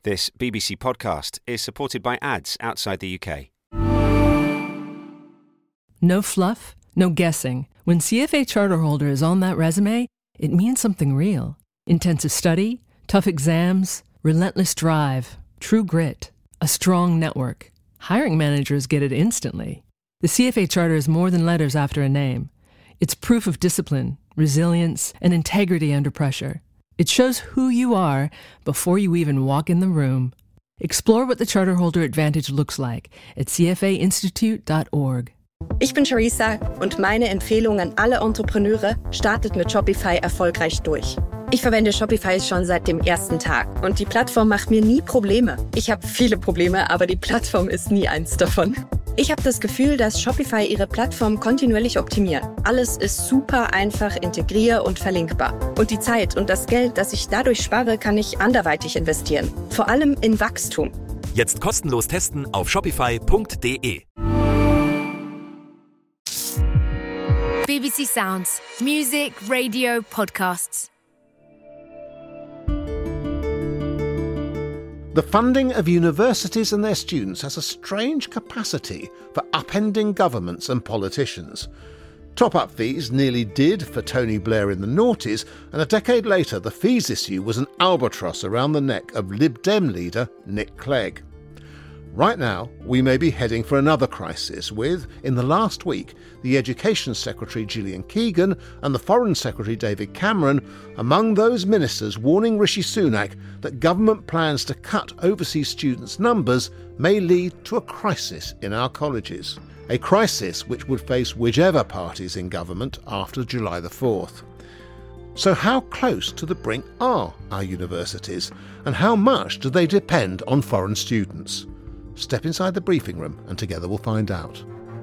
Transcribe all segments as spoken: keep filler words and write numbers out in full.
This B B C podcast is supported by ads outside the U K. No fluff, no guessing. When C F A charter holder is on that resume, it means something real. Intensive study, tough exams, relentless drive, true grit, a strong network. Hiring managers get it instantly. The C F A charter is more than letters after a name. It's proof of discipline, resilience, and integrity under pressure. It shows who you are before you even walk in the room. Explore what the charter holder advantage looks like at c f a institute dot org. Ich bin Charissa und meine Empfehlung an alle Entrepreneure, startet mit Shopify erfolgreich durch. Ich verwende Shopify schon seit dem ersten Tag und die Plattform macht mir nie Probleme. Ich habe viele Probleme, aber die Plattform ist nie eins davon. Ich habe das Gefühl, dass Shopify ihre Plattform kontinuierlich optimiert. Alles ist super einfach, integrier- und verlinkbar. Und die Zeit und das Geld, das ich dadurch spare, kann ich anderweitig investieren. Vor allem in Wachstum. Jetzt kostenlos testen auf shopify punkt de. B B C Sounds. Music, radio, podcasts. The funding of universities and their students has a strange capacity for upending governments and politicians. Top-up fees nearly did for Tony Blair in the noughties, and a decade later the fees issue was an albatross around the neck of Lib Dem leader Nick Clegg. Right now, we may be heading for another crisis with, in the last week, the Education Secretary Gillian Keegan and the Foreign Secretary David Cameron among those ministers warning Rishi Sunak that government plans to cut overseas students' numbers may lead to a crisis in our colleges. A crisis which would face whichever parties in government after July the fourth. So how close to the brink are our universities, and how much do they depend on foreign students? Step inside the briefing room and together we'll find out.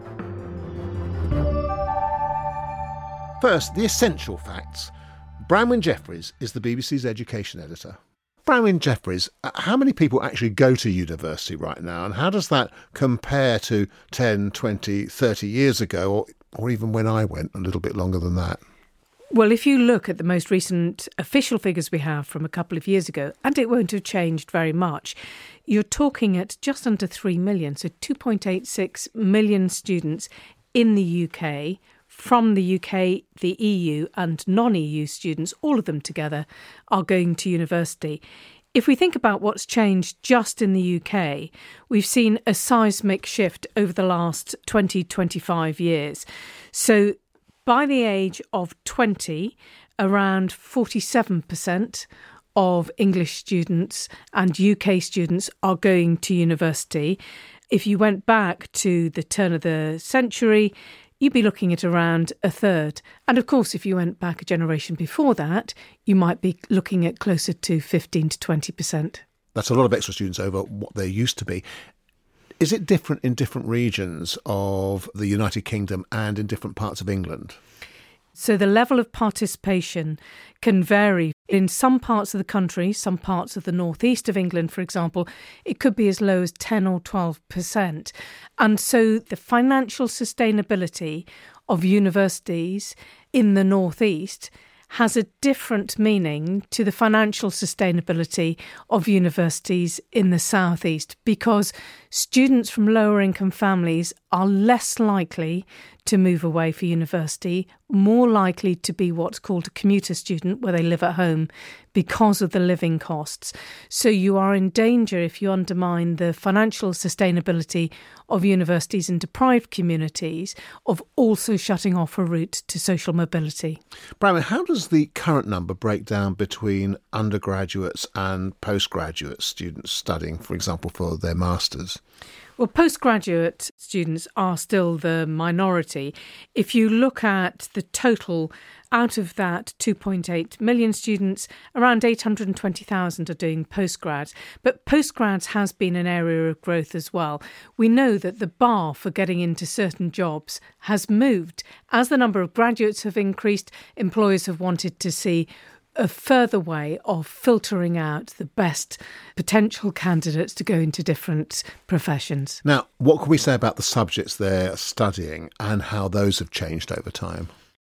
First, the essential facts. Branwen Jeffries is the B B C's education editor. Branwen Jeffries, how many people actually go to university right now, and how does that compare to ten, twenty, thirty years ago, or, or even when I went a little bit longer than that? Well, if you look at the most recent official figures we have from a couple of years ago, and it won't have changed very much, you're talking at just under three million, so two point eight six million students in the U K, from the U K, the E U and non-E U students, all of them together, are going to university. If we think about what's changed just in the U K, we've seen a seismic shift over the last twenty, twenty-five years. So by the age of twenty, around forty-seven percent of English students and U K students are going to university. If you went back to the turn of the century, you'd be looking at around a third. And of course, if you went back a generation before that, you might be looking at closer to fifteen to twenty percent. That's a lot of extra students over what there used to be. Is it different in different regions of the United Kingdom and in different parts of England? So the level of participation can vary. In some parts of the country, some parts of the northeast of England, for example, it could be as low as ten or twelve percent. And so the financial sustainability of universities in the northeast has a different meaning to the financial sustainability of universities in the southeast, because students from lower income families are less likely to move away for university, more likely to be what's called a commuter student, where they live at home because of the living costs. So you are in danger if you undermine the financial sustainability of universities in deprived communities of also shutting off a route to social mobility. Branwen, how does the current number break down between undergraduates and postgraduate students studying, for example, for their masters? Well, postgraduate students are still the minority. If you look at the total, out of that two point eight million students, around eight hundred twenty thousand are doing postgrads. But postgrads has been an area of growth as well. We know that the bar for getting into certain jobs has moved. As the number of graduates have increased, employers have wanted to see a further way of filtering out the best potential candidates to go into different professions. Now, what can we say about the subjects they're studying and how those have changed over time?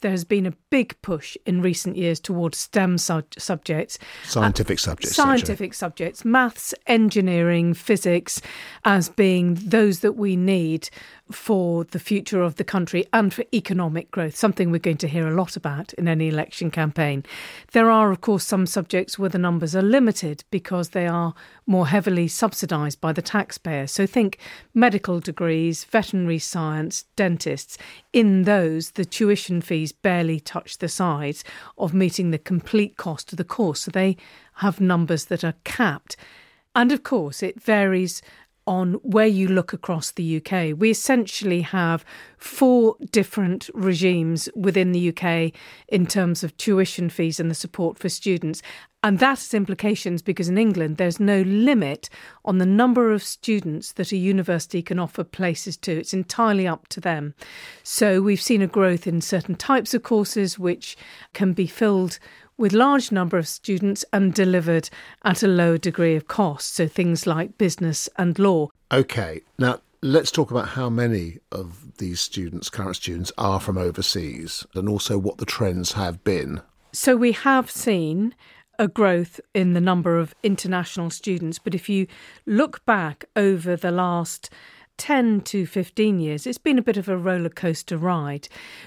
there has been a big push in recent years towards STEM su- subjects. Scientific uh, subjects. Scientific actually. subjects, maths, engineering, physics, as being those that we need for the future of the country and for economic growth, something we're going to hear a lot about in any election campaign. There are, of course, some subjects where the numbers are limited because they are more heavily subsidised by the taxpayer. So think medical degrees, veterinary science, dentists. In those, the tuition fees barely touch the size of meeting the complete cost of the course. So they have numbers that are capped. And of course, it varies on where you look across the U K. We essentially have four different regimes within the U K in terms of tuition fees and the support for students. And that has implications because in England, there's no limit on the number of students that a university can offer places to. It's entirely up to them. So we've seen a growth in certain types of courses which can be filled with large number of students and delivered at a lower degree of cost. So things like business and law. OK, now let's talk about how many of these students, current students, are from overseas and also what the trends have been. So we have seen a growth in the number of international students. But if you look back over the last ten to fifteen years, it's been a bit of a roller coaster ride.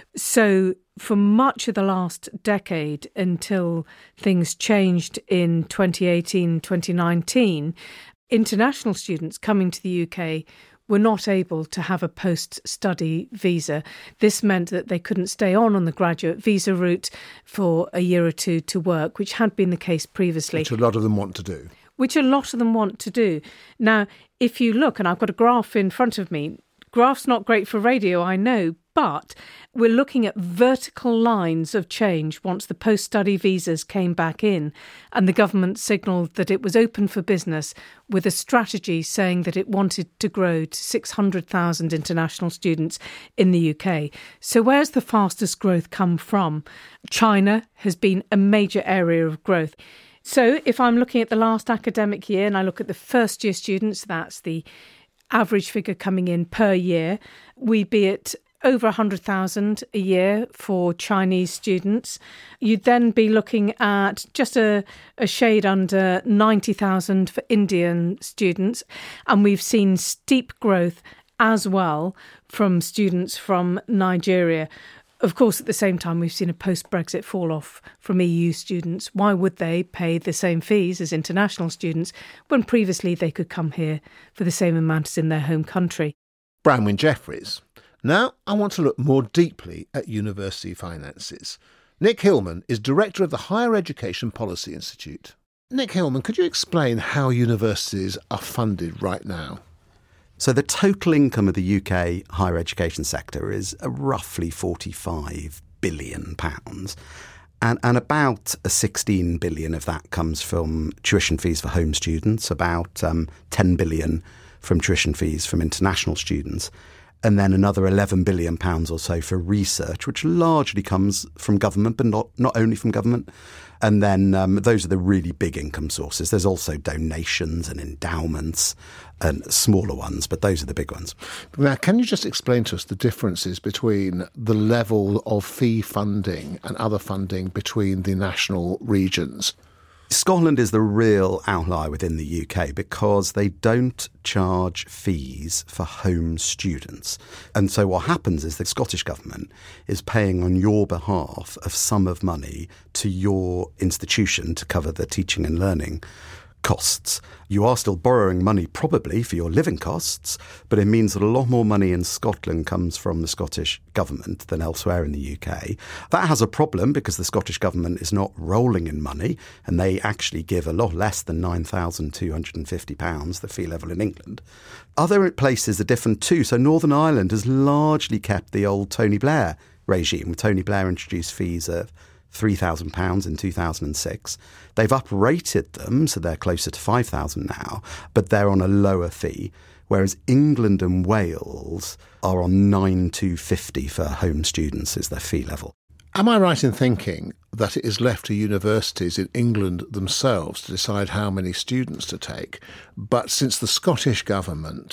So for much of the last decade until things changed in twenty eighteen, twenty nineteen, international students coming to the U K were not able to have a post-study visa. This meant that they couldn't stay on on the graduate visa route for a year or two to work, which had been the case previously. Which a lot of them want to do. Which a lot of them want to do. Now, if you look, and I've got a graph in front of me, graph's not great for radio, I know, but we're looking at vertical lines of change once the post-study visas came back in and the government signalled that it was open for business with a strategy saying that it wanted to grow to six hundred thousand international students in the U K. So where's the fastest growth come from? China has been a major area of growth. So if I'm looking at the last academic year and I look at the first year students, that's the average figure coming in per year, we'd be at over one hundred thousand a year for Chinese students. You'd then be looking at just a, a shade under ninety thousand for Indian students. And we've seen steep growth as well from students from Nigeria. Of course, at the same time, we've seen a post-Brexit fall-off from E U students. Why would they pay the same fees as international students when previously they could come here for the same amount as in their home country? Branwen Jeffries. Now I want to look more deeply at university finances. Nick Hillman is director of the Higher Education Policy Institute. Nick Hillman, could you explain how universities are funded right now? So the total income of the U K higher education sector is roughly forty-five billion pounds. And, and about sixteen billion of that comes from tuition fees for home students, about um, ten billion from tuition fees from international students, and then another eleven billion pounds or so for research, which largely comes from government, but not, not only from government. And then um, those are the really big income sources. There's also donations and endowments and smaller ones, but those are the big ones. Now, can you just explain to us the differences between the level of fee funding and other funding between the national regions? Scotland is the real outlier within the U K because they don't charge fees for home students. And so what happens is the Scottish Government is paying on your behalf a sum of money to your institution to cover the teaching and learning costs. You are still borrowing money probably for your living costs, but it means that a lot more money in Scotland comes from the Scottish Government than elsewhere in the U K. That has a problem because the Scottish Government is not rolling in money and they actually give a lot less than nine thousand two hundred fifty pounds, the fee level in England. Other places are different too. So Northern Ireland has largely kept the old Tony Blair regime. Tony Blair introduced fees of three thousand pounds in two thousand six. They've uprated them, so they're closer to five thousand now, but they're on a lower fee, whereas England and Wales are on nine thousand two hundred fifty for home students is their fee level. Am I right in thinking that it is left to universities in England themselves to decide how many students to take, but since the Scottish Government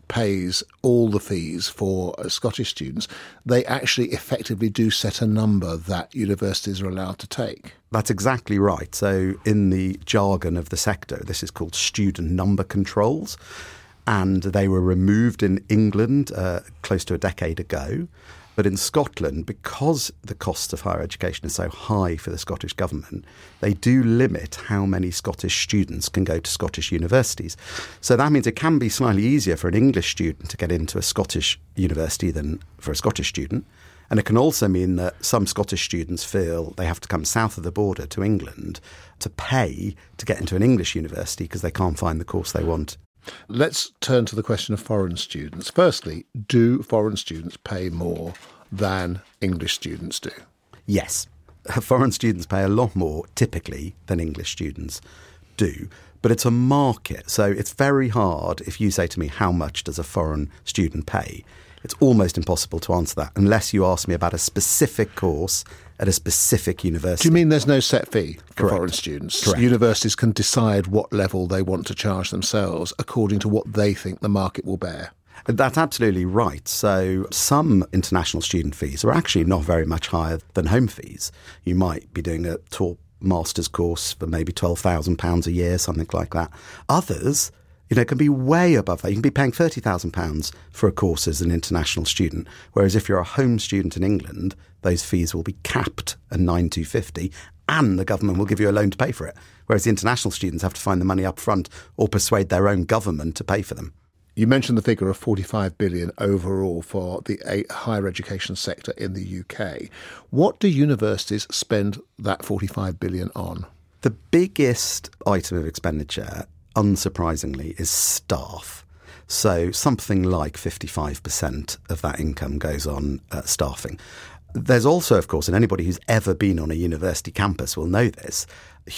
pays all the fees for uh, Scottish students, they actually effectively do set a number that universities are allowed to take. That's exactly right. So in the jargon of the sector, this is called student number controls. And they were removed in England uh, close to a decade ago. But in Scotland, because the cost of higher education is so high for the Scottish government, they do limit how many Scottish students can go to Scottish universities. So that means it can be slightly easier for an English student to get into a Scottish university than for a Scottish student. And it can also mean that some Scottish students feel they have to come south of the border to England to pay to get into an English university because they can't find the course they want. Let's turn to the question of foreign students. Firstly, do foreign students pay more than English students do? Yes. Foreign students pay a lot more, typically, than English students do. But it's a market, so it's very hard if you say to me, how much does a foreign student pay? It's almost impossible to answer that unless you ask me about a specific course at a specific university. Do you mean there's no set fee for Correct. foreign students? Correct. Universities can decide what level they want to charge themselves according to what they think the market will bear? That's absolutely right. So some international student fees are actually not very much higher than home fees. You might be doing a top master's course for maybe twelve thousand pounds a year, something like that. Others, you know, can be way above that. You can be paying thirty thousand pounds for a course as an international student, whereas if you're a home student in England, those fees will be capped at nine thousand two hundred fifty pounds and the government will give you a loan to pay for it, whereas the international students have to find the money up front or persuade their own government to pay for them. You mentioned the figure of forty-five billion overall for the higher education sector in the U K. What do universities spend that forty-five billion on? The biggest item of expenditure, unsurprisingly, is staff. So something like fifty-five percent of that income goes on uh, staffing. There's also, of course, and anybody who's ever been on a university campus will know this,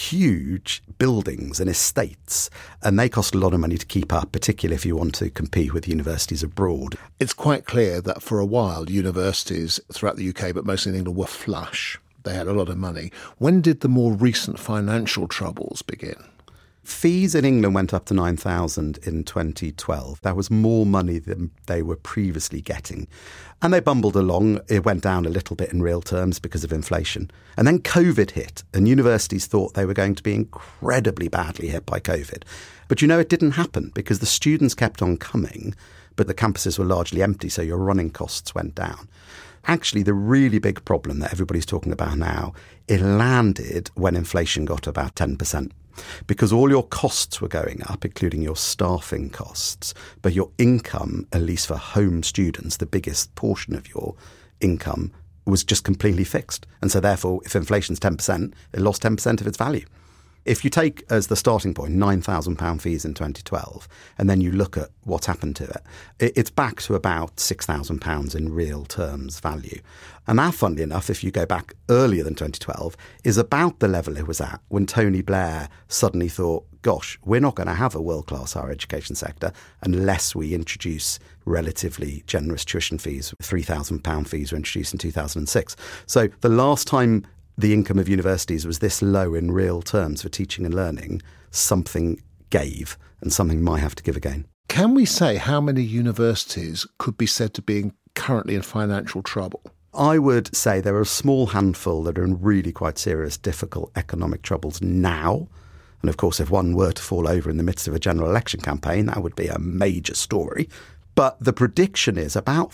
huge buildings and estates, and they cost a lot of money to keep up, particularly if you want to compete with universities abroad. It's quite clear that for a while universities throughout the U K, but mostly in England, were flush. They had a lot of money. When did the more recent financial troubles begin? Fees in England went up to nine thousand in twenty twelve. That was more money than they were previously getting. And they bumbled along. It went down a little bit in real terms because of inflation. And then COVID hit, and universities thought they were going to be incredibly badly hit by COVID. But you know, it didn't happen because the students kept on coming, but the campuses were largely empty, so your running costs went down. Actually, the really big problem that everybody's talking about now, it landed when inflation got to about ten percent. Because all your costs were going up, including your staffing costs, but your income, at least for home students, the biggest portion of your income, was just completely fixed. And so therefore, if inflation's ten percent, it lost ten percent of its value. If you take as the starting point nine thousand pounds fees in twenty twelve, and then you look at what's happened to it, it's back to about six thousand pounds in real terms value. And that, funnily enough, if you go back earlier than twenty twelve, is about the level it was at when Tony Blair suddenly thought, gosh, we're not going to have a world-class higher education sector unless we introduce relatively generous tuition fees. three thousand pounds fees were introduced in two thousand six. So the last time the income of universities was this low in real terms for teaching and learning, something gave, and something might have to give again. Can we say how many universities could be said to be currently in financial trouble? I would say there are a small handful that are in really quite serious, difficult economic troubles now. And of course, if one were to fall over in the midst of a general election campaign, that would be a major story. But the prediction is about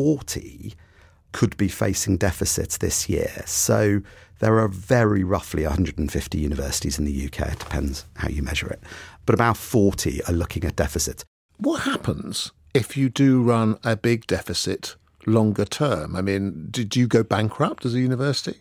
forty could be facing deficits this year. So there are very roughly one hundred fifty universities in the U K. It depends how you measure it. But about forty are looking at deficits. What happens if you do run a big deficit longer term? I mean, did you go bankrupt as a university?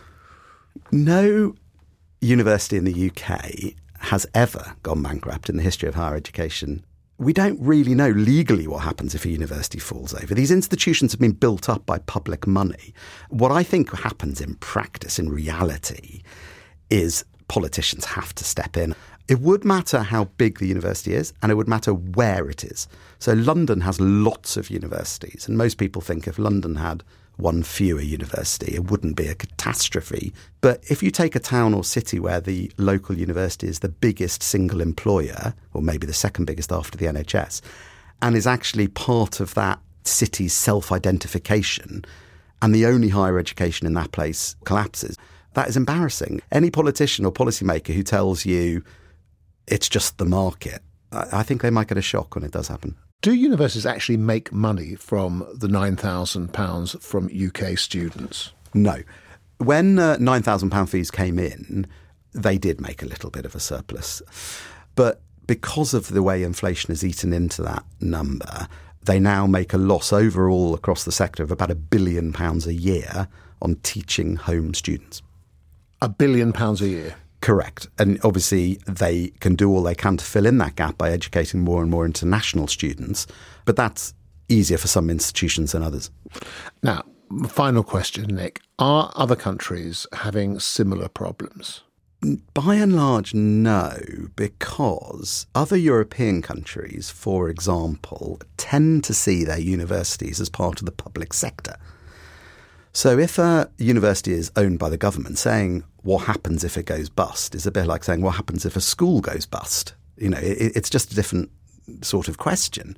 No university in the U K has ever gone bankrupt in the history of higher education. We don't really know legally what happens if a university falls over. These institutions have been built up by public money. What I think happens in practice, in reality, is politicians have to step in. It would matter how big the university is, and it would matter where it is. So London has lots of universities, and most people think if London had one fewer university, it wouldn't be a catastrophe. But if you take a town or city where the local university is the biggest single employer, or maybe the second biggest after the N H S, and is actually part of that city's self-identification, and the only higher education in that place collapses. That is embarrassing. Any politician or policymaker who tells you it's just the market, I think they might get a shock when it does happen. Do universities actually make money from the nine thousand pounds from U K students? No. When uh, nine thousand pounds fees came in, they did make a little bit of a surplus. But because of the way inflation has eaten into that number, they now make a loss overall across the sector of about a billion pounds a year on teaching home students. A billion pounds a year? Correct. And obviously they can do all they can to fill in that gap by educating more and more international students. But that's easier for some institutions than others. Now, final question, Nick. Are other countries having similar problems? By and large, no, because other European countries, for example, tend to see their universities as part of the public sector. So if a university is owned by the government, saying what happens if it goes bust is a bit like saying what happens if a school goes bust. You know, it, it's just a different sort of question.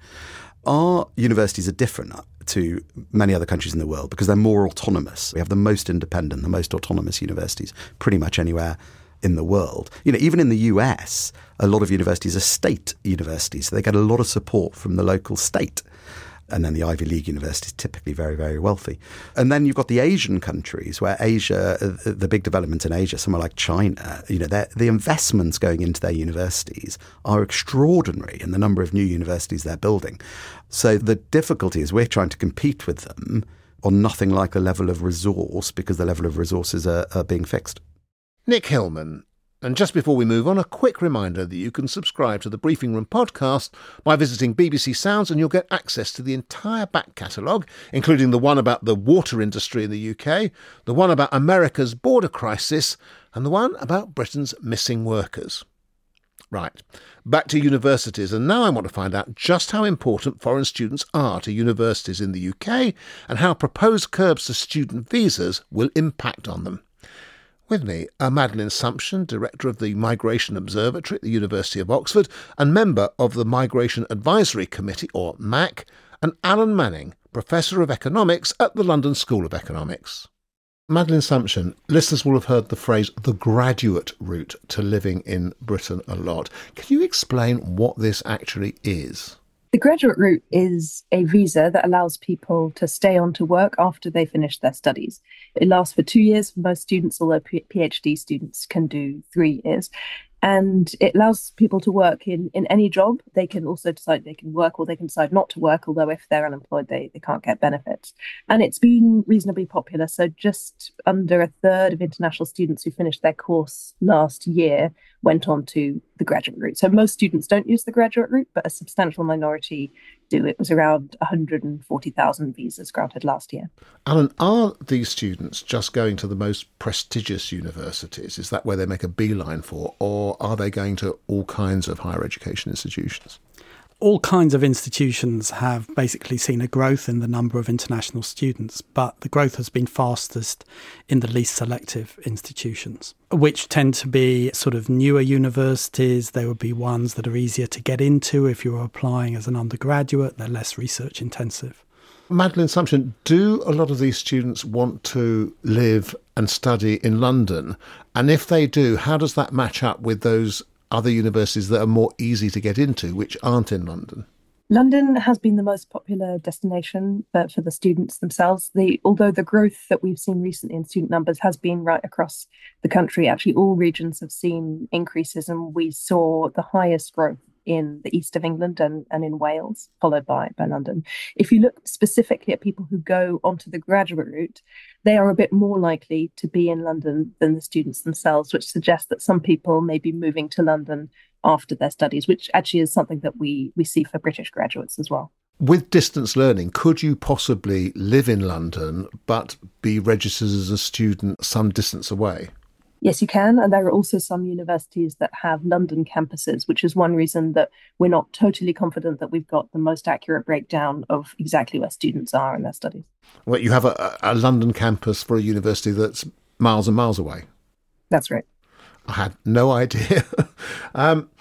Our universities are different to many other countries in the world because they're more autonomous. We have the most independent, the most autonomous universities pretty much anywhere in the world. You know, even in the U S, a lot of universities are state universities. So they get a lot of support from the local state. And then the Ivy League university is typically very, very wealthy. And then you've got the Asian countries where Asia, the big development in Asia, somewhere like China, you know, the investments going into their universities are extraordinary in the number of new universities they're building. So the difficulty is we're trying to compete with them on nothing like the level of resource because the level of resources are, are being fixed. Nick Hillman. And just before we move on, a quick reminder that you can subscribe to the Briefing Room podcast by visiting B B C Sounds, and you'll get access to the entire back catalogue, including the one about the water industry in the U K, the one about America's border crisis, and the one about Britain's missing workers. Right, back to universities, and now I want to find out just how important foreign students are to universities in the U K and how proposed curbs to student visas will impact on them. With me are Madeleine Sumption, Director of the Migration Observatory at the University of Oxford and member of the Migration Advisory Committee, or M A C, and Alan Manning, Professor of Economics at the London School of Economics. Madeleine Sumption, listeners will have heard the phrase the graduate route to living in Britain a lot. Can you explain what this actually is? The graduate route is a visa that allows people to stay on to work after they finish their studies. It lasts for two years for most students, although PhD students can do three years. And it allows people to work in, in any job. They can also decide they can work or they can decide not to work, although if they're unemployed, they, they can't get benefits. And it's been reasonably popular. So just under a third of international students who finished their course last year went on to the graduate route. So most students don't use the graduate route, but a substantial minority do. It was around one hundred forty thousand visas granted last year. Alan, are these students just going to the most prestigious universities? Is that where they make a beeline for? Or are they going to all kinds of higher education institutions? All kinds of institutions have basically seen a growth in the number of international students, but the growth has been fastest in the least selective institutions, which tend to be sort of newer universities. They would be ones that are easier to get into if you're applying as an undergraduate. They're less research intensive. Madeleine Sumption, do a lot of these students want to live and study in London? And if they do, how does that match up with those other universities that are more easy to get into, which aren't in London? London has been the most popular destination for, for the students themselves. The, although the growth that we've seen recently in student numbers has been right across the country, actually all regions have seen increases, and we saw the highest growth in the east of England and, and in Wales, followed by, by London. If you look specifically at people who go onto the graduate route, they are a bit more likely to be in London than the students themselves, which suggests that some people may be moving to London after their studies, which actually is something that we, we see for British graduates as well. With distance learning, could you possibly live in London but be registered as a student some distance away? Yes, you can. And there are also some universities that have London campuses, which is one reason that we're not totally confident that we've got the most accurate breakdown of exactly where students are in their studies. Well, you have a, a London campus for a university that's miles and miles away. That's right. I had no idea. um,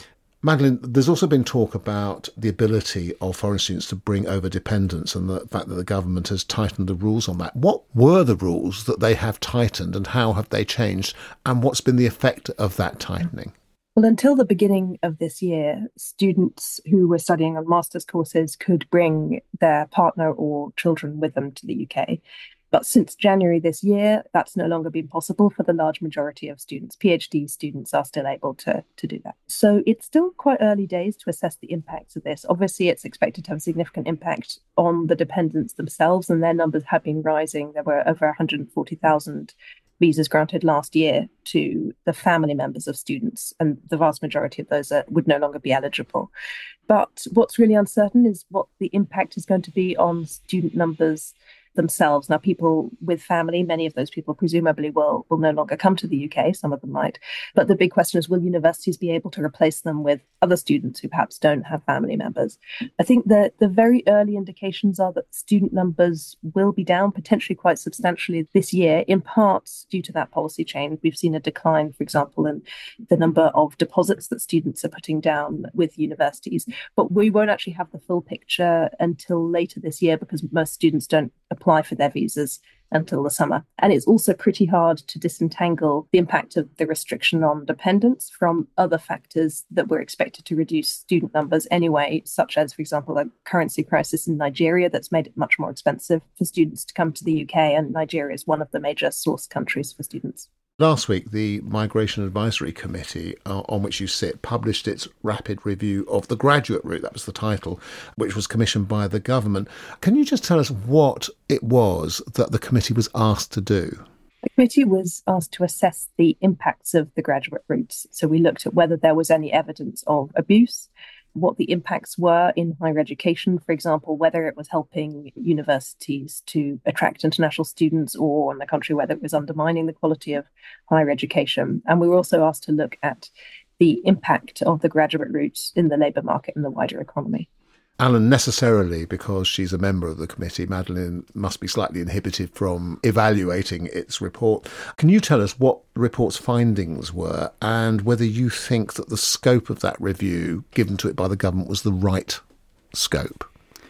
Madeleine, there's also been talk about the ability of foreign students to bring over dependents and the fact that the government has tightened the rules on that. What were the rules that they have tightened and how have they changed, and what's been the effect of that tightening? Well, until the beginning of this year, students who were studying on master's courses could bring their partner or children with them to the U K. But since January this year, that's no longer been possible for the large majority of students. PhD students are still able to, to do that. So it's still quite early days to assess the impacts of this. Obviously, it's expected to have a significant impact on the dependents themselves, and their numbers have been rising. There were over one hundred forty thousand visas granted last year to the family members of students, and the vast majority of those are, would no longer be eligible. But what's really uncertain is what the impact is going to be on student numbers themselves. Now, people with family, many of those people presumably will, will no longer come to the U K, some of them might. But the big question is, will universities be able to replace them with other students who perhaps don't have family members? I think that the very early indications are that student numbers will be down potentially quite substantially this year, in part due to that policy change. We've seen a decline, for example, in the number of deposits that students are putting down with universities. But we won't actually have the full picture until later this year because most students don't apply for their visas until the summer. And it's also pretty hard to disentangle the impact of the restriction on dependents from other factors that were expected to reduce student numbers anyway, such as, for example, a currency crisis in Nigeria that's made it much more expensive for students to come to the U K, and Nigeria is one of the major source countries for students. Last week, the Migration Advisory Committee, uh, on which you sit, published its rapid review of the graduate route, that was the title, which was commissioned by the government. Can you just tell us what it was that the committee was asked to do? The committee was asked to assess the impacts of the graduate routes. So we looked at whether there was any evidence of abuse, what the impacts were in higher education, for example, whether it was helping universities to attract international students, or on the contrary, whether it was undermining the quality of higher education. And we were also asked to look at the impact of the graduate route in the labour market and the wider economy. Alan, necessarily, because she's a member of the committee, Madeleine must be slightly inhibited from evaluating its report. Can you tell us what the report's findings were and whether you think that the scope of that review given to it by the government was the right scope?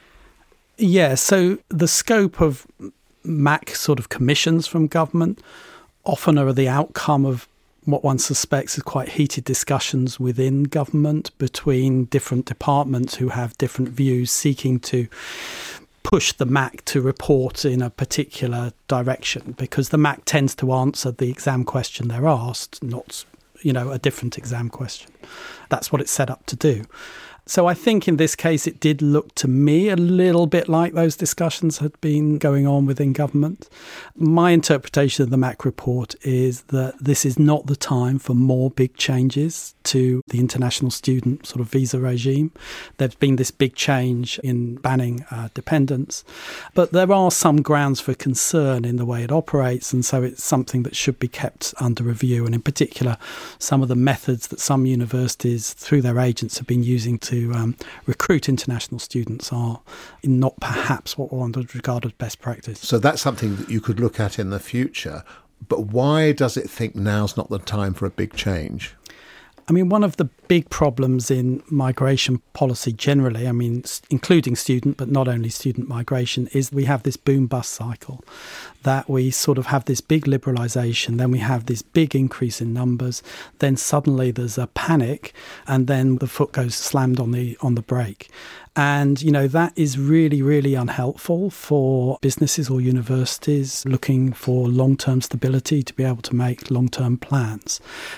Yeah, so the scope of M A C sort of commissions from government often are the outcome of what one suspects is quite heated discussions within government between different departments who have different views, seeking to push the M A C to report in a particular direction, because the M A C tends to answer the exam question they're asked, not, you know, a different exam question. That's what it's set up to do. So I think in this case, it did look to me a little bit like those discussions had been going on within government. My interpretation of the M A C report is that this is not the time for more big changes to the international student sort of visa regime. There's been this big change in banning uh, dependents, but there are some grounds for concern in the way it operates, and so it's something that should be kept under review. And in particular, some of the methods that some universities, through their agents, have been using to to um, recruit international students are not perhaps what one would regard as best practice. So that's something that you could look at in the future. But why does it think now's not the time for a big change? I mean, one of the big problems in migration policy generally, I mean, including student, but not only student migration, is we have this boom-bust cycle, that we sort of have this big liberalisation, then we have this big increase in numbers, then suddenly there's a panic, and then the foot goes slammed on the on the brake. And, you know, that is really, really unhelpful for businesses or universities looking for long-term stability to be able to make long-term plans.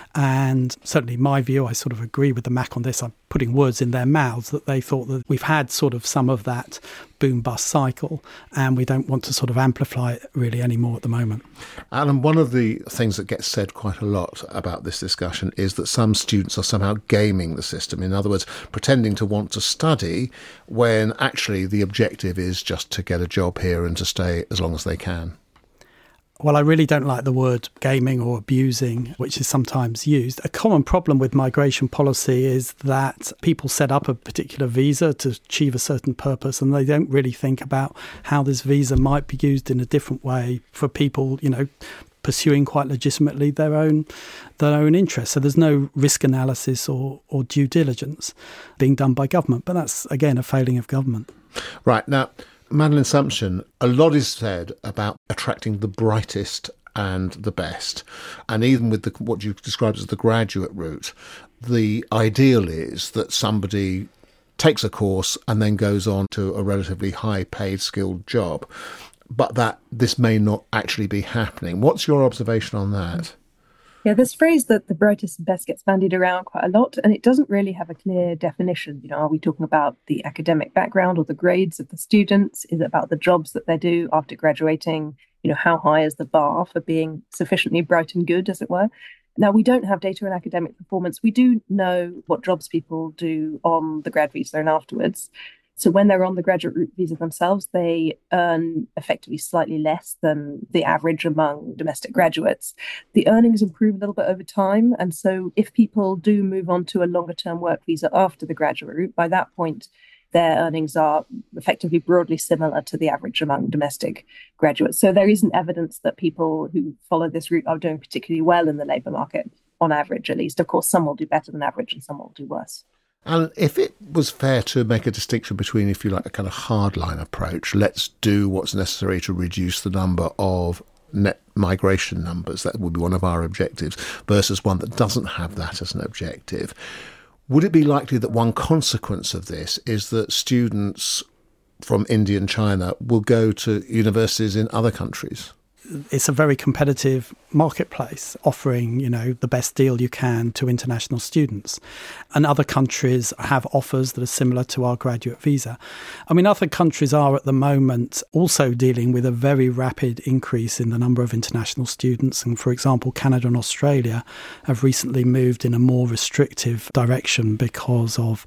And certainly my view, I sort of agree with the M A C on this. I'm putting words in their mouths that they thought that we've had sort of some of that boom-bust cycle and we don't want to sort of amplify it really anymore at the moment. Alan, one of the things that gets said quite a lot about this discussion is that some students are somehow gaming the system. In other words, pretending to want to study when actually the objective is just to get a job here and to stay as long as they can. Well, I really don't like the word gaming or abusing, which is sometimes used. A common problem with migration policy is that people set up a particular visa to achieve a certain purpose, and they don't really think about how this visa might be used in a different way for people, you know, pursuing quite legitimately their own their own interests. So there's no risk analysis or, or due diligence being done by government. But that's, again, a failing of government. Right. Now, Madeleine Sumption, a lot is said about attracting the brightest and the best. And even with the, what you described as the graduate route, the ideal is that somebody takes a course and then goes on to a relatively high-paid, skilled job. But that this may not actually be happening. What's your observation on that? Yeah, this phrase that the brightest and best gets bandied around quite a lot, and it doesn't really have a clear definition. You know, are we talking about the academic background or the grades of the students? Is it about the jobs that they do after graduating? You know, how high is the bar for being sufficiently bright and good, as it were? Now, we don't have data on academic performance. We do know what jobs people do on the grad visa and afterwards. So when they're on the graduate route visa themselves, they earn effectively slightly less than the average among domestic graduates. The earnings improve a little bit over time. And so if people do move on to a longer term work visa after the graduate route, by that point, their earnings are effectively broadly similar to the average among domestic graduates. So there isn't evidence that people who follow this route are doing particularly well in the labour market, on average at least. Of course, some will do better than average and some will do worse. And if it was fair to make a distinction between, if you like, a kind of hardline approach, let's do what's necessary to reduce the number of net migration numbers, that would be one of our objectives, versus one that doesn't have that as an objective, would it be likely that one consequence of this is that students from India and China will go to universities in other countries? It's a very competitive marketplace, offering, you know, the best deal you can to international students. And other countries have offers that are similar to our graduate visa. I mean, other countries are at the moment also dealing with a very rapid increase in the number of international students. And for example, Canada and Australia have recently moved in a more restrictive direction because of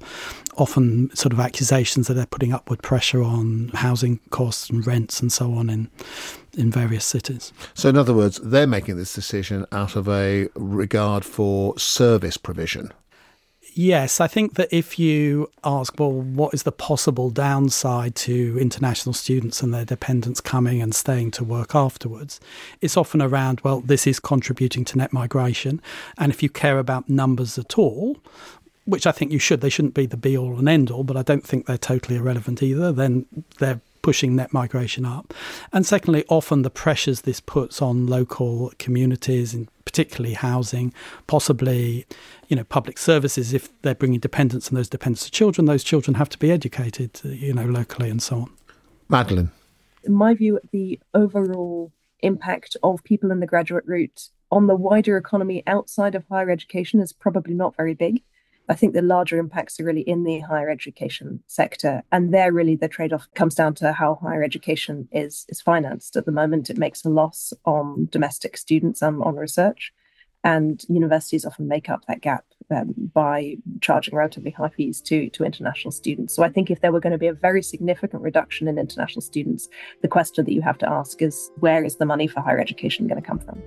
often sort of accusations that they're putting upward pressure on housing costs and rents and so on in in various cities. So in other words, they're making this decision out of a regard for service provision. Yes, I think that if you ask, well, what is the possible downside to international students and their dependents coming and staying to work afterwards, it's often around, well, this is contributing to net migration. And if you care about numbers at all, which I think you should, they shouldn't be the be-all and end-all, but I don't think they're totally irrelevant either, then they're pushing net migration up. And secondly, often the pressures this puts on local communities, and particularly housing, possibly, you know, public services. If they're bringing dependents and those dependents are children, those children have to be educated, you know, locally and so on. Madeleine. In my view, the overall impact of people in the graduate route on the wider economy outside of higher education is probably not very big. I think the larger impacts are really in the higher education sector. And there really the trade-off comes down to how higher education is, is financed. At the moment, it makes a loss on domestic students and on research. And universities often make up that gap um, by charging relatively high fees to, to international students. So I think if there were going to be a very significant reduction in international students, the question that you have to ask is, where is the money for higher education going to come from?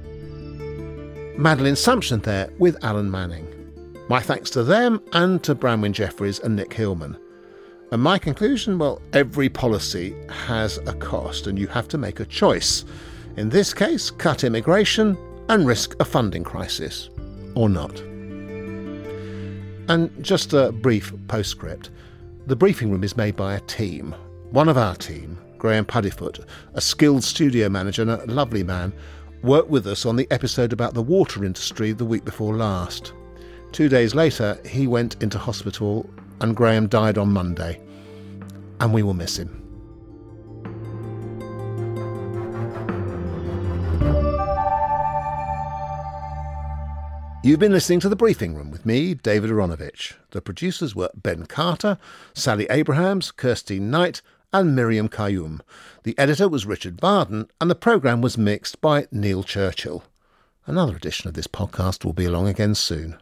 Madeleine Sumption there with Alan Manning. My thanks to them and to Branwen Jeffries and Nick Hillman. And my conclusion, well, every policy has a cost and you have to make a choice. In this case, cut immigration and risk a funding crisis, or not. And just a brief postscript. The Briefing Room is made by a team. One of our team, Graham Puddifoot, a skilled studio manager and a lovely man, worked with us on the episode about the water industry the week before last. Two days later, he went into hospital and Graham died on Monday. And we will miss him. You've been listening to The Briefing Room with me, David Aronovich. The producers were Ben Carter, Sally Abrahams, Kirsty Knight and Miriam Kayoum. The editor was Richard Barden and the programme was mixed by Neil Churchill. Another edition of this podcast will be along again soon.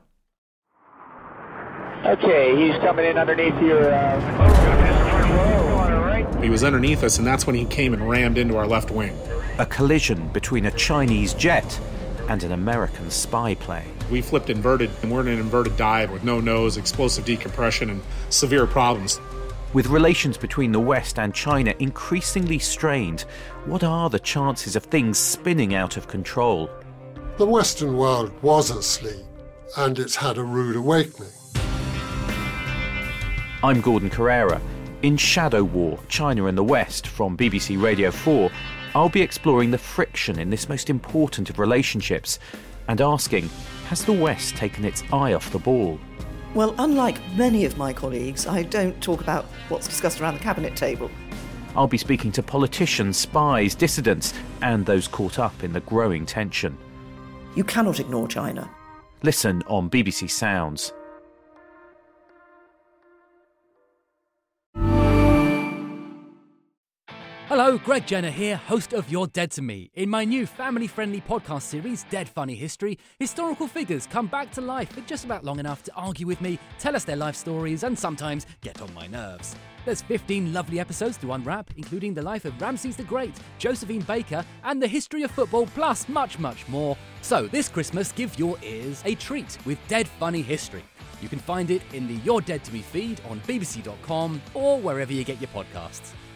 Okay, he's coming in underneath your... Uh... He was underneath us, and that's when he came and rammed into our left wing. A collision between a Chinese jet and an American spy plane. We flipped inverted, and we're in an inverted dive with no nose, explosive decompression, and severe problems. With relations between the West and China increasingly strained, what are the chances of things spinning out of control? The Western world was asleep, and it's had a rude awakening. I'm Gordon Carrera. In Shadow War, China and the West, from B B C Radio four, I'll be exploring the friction in this most important of relationships and asking, has the West taken its eye off the ball? Well, unlike many of my colleagues, I don't talk about what's discussed around the cabinet table. I'll be speaking to politicians, spies, dissidents, and those caught up in the growing tension. You cannot ignore China. Listen on B B C Sounds. Hello, Greg Jenner here, host of You're Dead to Me. In my new family-friendly podcast series, Dead Funny History, historical figures come back to life for just about long enough to argue with me, tell us their life stories, and sometimes get on my nerves. There's fifteen lovely episodes to unwrap, including the life of Ramses the Great, Josephine Baker, and the history of football, plus much, much more. So this Christmas, give your ears a treat with Dead Funny History. You can find it in the You're Dead to Me feed on b b c dot com or wherever you get your podcasts.